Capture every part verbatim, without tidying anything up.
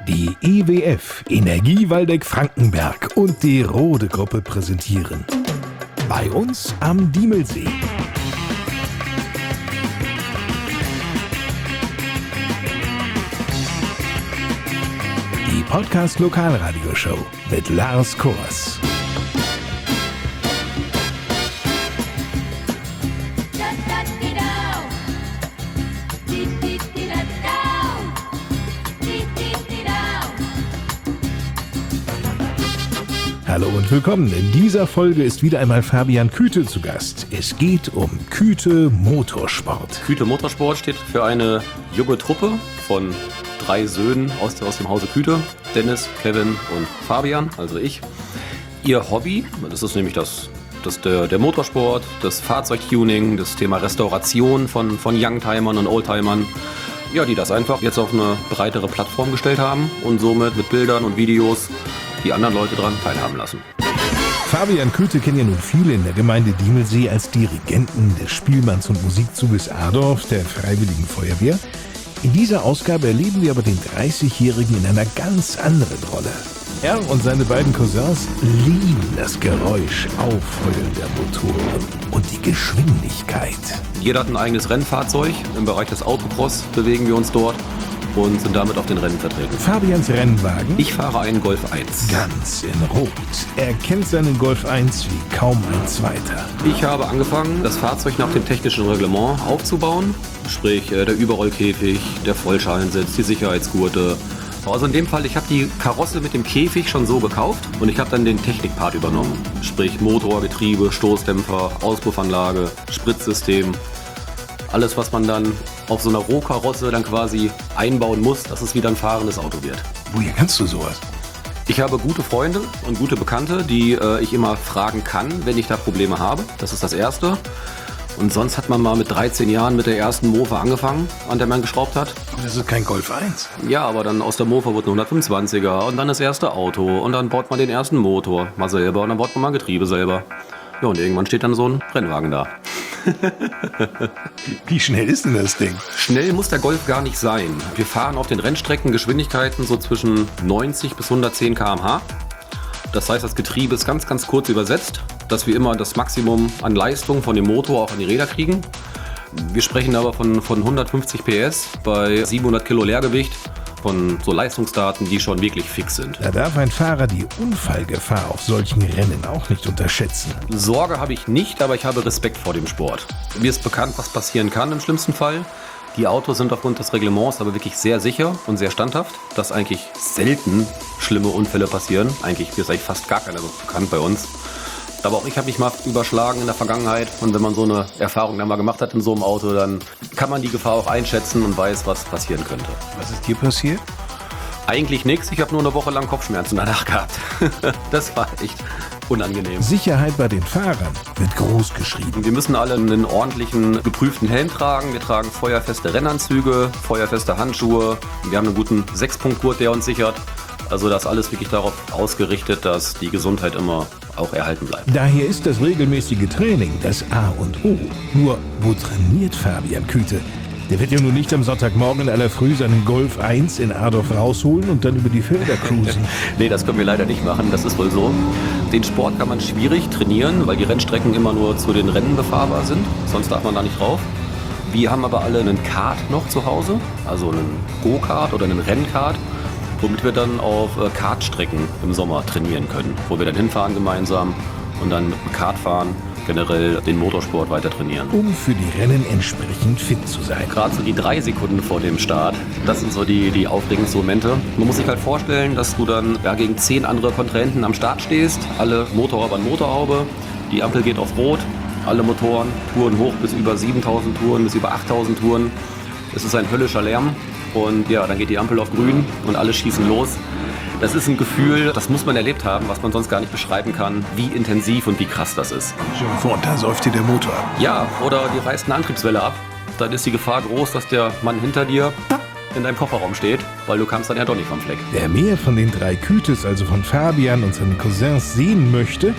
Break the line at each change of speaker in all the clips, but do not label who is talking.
Die E W F, Energie Waldeck-Frankenberg und die Rode Gruppe präsentieren. Bei uns am Diemelsee. Die Podcast-Lokalradioshow mit Lars Kors. Hallo und willkommen. In dieser Folge ist wieder einmal Fabian Küte zu Gast. Es geht um Küte Motorsport.
Küte Motorsport steht für eine junge Truppe von drei Söhnen aus, aus dem Hause Küte. Dennis, Kevin und Fabian, also ich. Ihr Hobby, das ist nämlich das, das der, der Motorsport, das Fahrzeugtuning, das Thema Restauration von, von Youngtimern und Oldtimern. Ja, die das einfach jetzt auf eine breitere Plattform gestellt haben und somit mit Bildern und Videos die anderen Leute daran teilhaben lassen.
Fabian Küte kennen ja nun viele in der Gemeinde Diemelsee als Dirigenten des Spielmanns- und Musikzuges Adorf der Freiwilligen Feuerwehr. In dieser Ausgabe erleben wir aber den dreißigjährigen in einer ganz anderen Rolle. Er und seine beiden Cousins lieben das Geräusch, Aufheulen der Motoren und die Geschwindigkeit.
Jeder hat ein eigenes Rennfahrzeug. Im Bereich des Autocross bewegen wir uns dort und sind damit auf den Rennen vertreten.
Fabians Rennwagen?
Ich fahre einen Golf eins.
Ganz in Rot. Er kennt seinen Golf eins wie kaum ein zweiter.
Ich habe angefangen, das Fahrzeug nach dem technischen Reglement aufzubauen. Sprich, der Überrollkäfig, der Vollschalensitz, die Sicherheitsgurte. Also in dem Fall, ich habe die Karosse mit dem Käfig schon so gekauft und ich habe dann den Technikpart übernommen. Sprich Motor, Getriebe, Stoßdämpfer, Auspuffanlage, Spritzsystem. Alles, was man dann auf so einer Rohkarosse dann quasi einbauen muss, dass es wieder ein fahrendes Auto wird.
Woher kannst du sowas?
Ich habe gute Freunde und gute Bekannte, die äh, ich immer fragen kann, wenn ich da Probleme habe. Das ist das Erste. Und sonst hat man mal mit dreizehn Jahren mit der ersten Mofa angefangen, an der man geschraubt hat.
Aber das ist kein Golf eins.
Ja, aber dann aus der Mofa wird ein hundertfünfundzwanziger und dann das erste Auto und dann baut man den ersten Motor mal selber und dann baut man mal Getriebe selber. Ja, und irgendwann steht dann so ein Rennwagen da.
Wie schnell ist denn das Ding?
Schnell muss der Golf gar nicht sein. Wir fahren auf den Rennstrecken Geschwindigkeiten so zwischen neunzig bis hundertzehn Kilometer pro Stunde. Das heißt, das Getriebe ist ganz, ganz kurz übersetzt, dass wir immer das Maximum an Leistung von dem Motor auch an die Räder kriegen. Wir sprechen aber von, von hundertfünfzig P S bei siebenhundert Kilo Leergewicht. Von so Leistungsdaten, die schon wirklich fix sind.
Da darf ein Fahrer die Unfallgefahr auf solchen Rennen auch nicht unterschätzen.
Sorge habe ich nicht, aber ich habe Respekt vor dem Sport. Mir ist bekannt, was passieren kann im schlimmsten Fall. Die Autos sind aufgrund des Reglements aber wirklich sehr sicher und sehr standhaft, dass eigentlich selten schlimme Unfälle passieren. Eigentlich ist eigentlich fast gar keiner bekannt bei uns. Aber auch ich habe mich mal überschlagen in der Vergangenheit. Und wenn man so eine Erfahrung dann mal gemacht hat in so einem Auto, dann kann man die Gefahr auch einschätzen und weiß, was passieren könnte.
Was ist dir passiert?
Eigentlich nichts. Ich habe nur eine Woche lang Kopfschmerzen danach gehabt. Das war echt unangenehm.
Sicherheit bei den Fahrern wird groß geschrieben.
Wir müssen alle einen ordentlichen, geprüften Helm tragen. Wir tragen feuerfeste Rennanzüge, feuerfeste Handschuhe. Wir haben einen guten Sechspunktgurt, der uns sichert. Also das ist alles wirklich darauf ausgerichtet, dass die Gesundheit immer auch erhalten bleibt.
Daher ist das regelmäßige Training das A und O. Nur, wo trainiert Fabian Küte? Der wird ja nun nicht am Sonntagmorgen in aller Früh seinen Golf eins in Adorf rausholen und dann über die Felder cruisen.
Nee, das können wir leider nicht machen, das ist wohl so. Den Sport kann man schwierig trainieren, weil die Rennstrecken immer nur zu den Rennen befahrbar sind. Sonst darf man da nicht drauf. Wir haben aber alle einen Kart noch zu Hause, also einen Go-Kart oder einen Rennkart, womit wir dann auf Kartstrecken im Sommer trainieren können, wo wir dann hinfahren gemeinsam und dann mit dem Kart fahren, generell den Motorsport weiter trainieren.
Um für die Rennen entsprechend fit zu sein.
Gerade so die drei Sekunden vor dem Start, das sind so die, die aufregendsten Momente. Man muss sich halt vorstellen, dass du dann ja, gegen zehn andere Kontrahenten am Start stehst, alle Motorhaube an Motorhaube, die Ampel geht auf Rot, alle Motoren touren hoch bis über siebentausend Touren, bis über achttausend Touren. Es ist ein höllischer Lärm. Und ja, dann geht die Ampel auf grün und alle schießen los. Das ist ein Gefühl, das muss man erlebt haben, was man sonst gar nicht beschreiben kann, wie intensiv und wie krass das ist.
Stell dir vor, und da säuft dir der Motor ab.
Ja, oder die reißt eine Antriebswelle ab. Dann ist die Gefahr groß, dass der Mann hinter dir in deinem Kofferraum steht, weil du kamst dann ja doch nicht vom Fleck.
Wer mehr von den drei Kütes, also von Fabian und seinen Cousins, sehen möchte,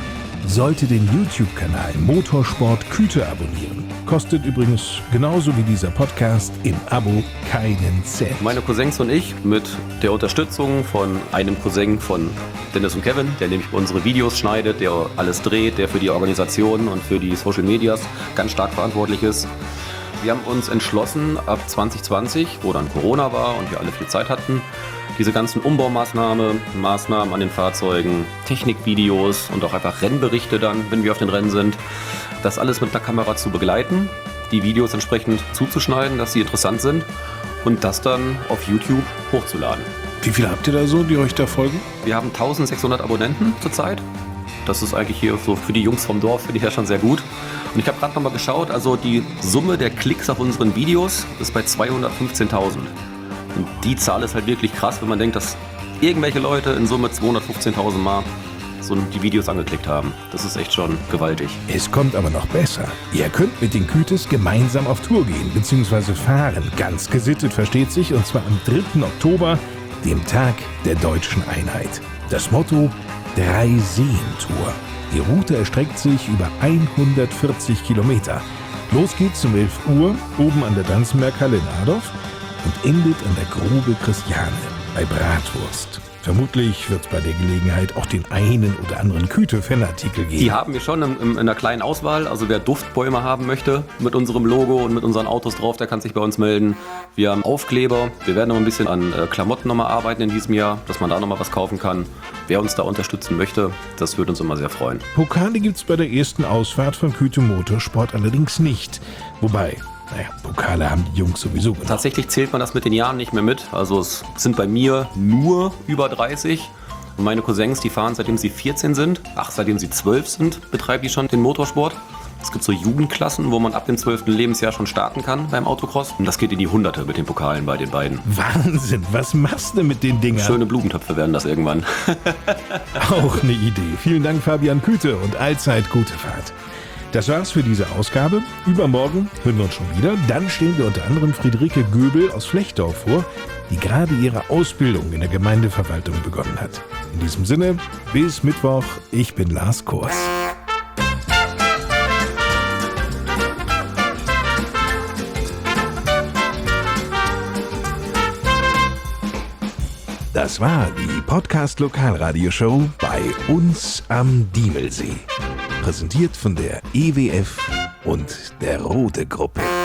sollte den YouTube-Kanal Motorsport Küte abonnieren. Kostet übrigens genauso wie dieser Podcast im Abo keinen Cent.
Meine Cousins und ich mit der Unterstützung von einem Cousin von Dennis und Kevin, der nämlich unsere Videos schneidet, der alles dreht, der für die Organisation und für die Social Medias ganz stark verantwortlich ist. Wir haben uns entschlossen, ab zwanzig zwanzig, wo dann Corona war und wir alle viel Zeit hatten, diese ganzen Umbaumaßnahmen, Maßnahmen an den Fahrzeugen, Technikvideos und auch einfach Rennberichte dann, wenn wir auf den Rennen sind, das alles mit einer Kamera zu begleiten, die Videos entsprechend zuzuschneiden, dass sie interessant sind und das dann auf YouTube hochzuladen.
Wie viele habt ihr da so, die euch da folgen?
Wir haben eintausendsechshundert Abonnenten zurzeit. Das ist eigentlich hier so für die Jungs vom Dorf, finde ich ja schon sehr gut. Und ich habe gerade nochmal geschaut, also die Summe der Klicks auf unseren Videos ist bei zweihundertfünfzehntausend. Und die Zahl ist halt wirklich krass, wenn man denkt, dass irgendwelche Leute in Summe zweihundertfünfzehntausend Mal so die Videos angeklickt haben. Das ist echt schon gewaltig.
Es kommt aber noch besser. Ihr könnt mit den Kütes gemeinsam auf Tour gehen bzw. fahren. Ganz gesittet, versteht sich, und zwar am dritten Oktober, dem Tag der deutschen Einheit. Das Motto: Drei-Seen-Tour. Die Route erstreckt sich über hundertvierzig Kilometer. Los geht's um elf Uhr oben an der Danzenberghalle in Adorf und endet an der Grube Christiane bei Bratwurst. Vermutlich wird es bei der Gelegenheit auch den einen oder anderen Küte-Fanartikel geben.
Die haben wir schon in, in, in einer kleinen Auswahl. Also wer Duftbäume haben möchte mit unserem Logo und mit unseren Autos drauf, der kann sich bei uns melden. Wir haben Aufkleber. Wir werden noch ein bisschen an äh, Klamotten nochmal arbeiten in diesem Jahr, dass man da nochmal was kaufen kann. Wer uns da unterstützen möchte, das würde uns immer sehr freuen.
Pokale gibt es bei der ersten Ausfahrt von Küte Motorsport allerdings nicht. Wobei... Naja, Pokale haben die Jungs sowieso gemacht.
Tatsächlich zählt man das mit den Jahren nicht mehr mit. Also es sind bei mir nur über dreißig. Und meine Cousins, die fahren seitdem sie vierzehn sind. Ach, seitdem sie zwölf sind, betreiben die schon den Motorsport. Es gibt so Jugendklassen, wo man ab dem zwölften Lebensjahr schon starten kann beim Autocross. Und das geht in die Hunderte mit den Pokalen bei den beiden.
Wahnsinn, was machst du mit den Dingern?
Schöne Blumentöpfe werden das irgendwann.
Auch eine Idee. Vielen Dank, Fabian Küte, und allzeit gute Fahrt. Das war's für diese Ausgabe. Übermorgen hören wir uns schon wieder. Dann stellen wir unter anderem Friederike Göbel aus Flechdorf vor, die gerade ihre Ausbildung in der Gemeindeverwaltung begonnen hat. In diesem Sinne, bis Mittwoch. Ich bin Lars Kors. Das war die Podcast-Lokalradioshow bei uns am Diemelsee. Präsentiert von der E W F und der Rode Gruppe.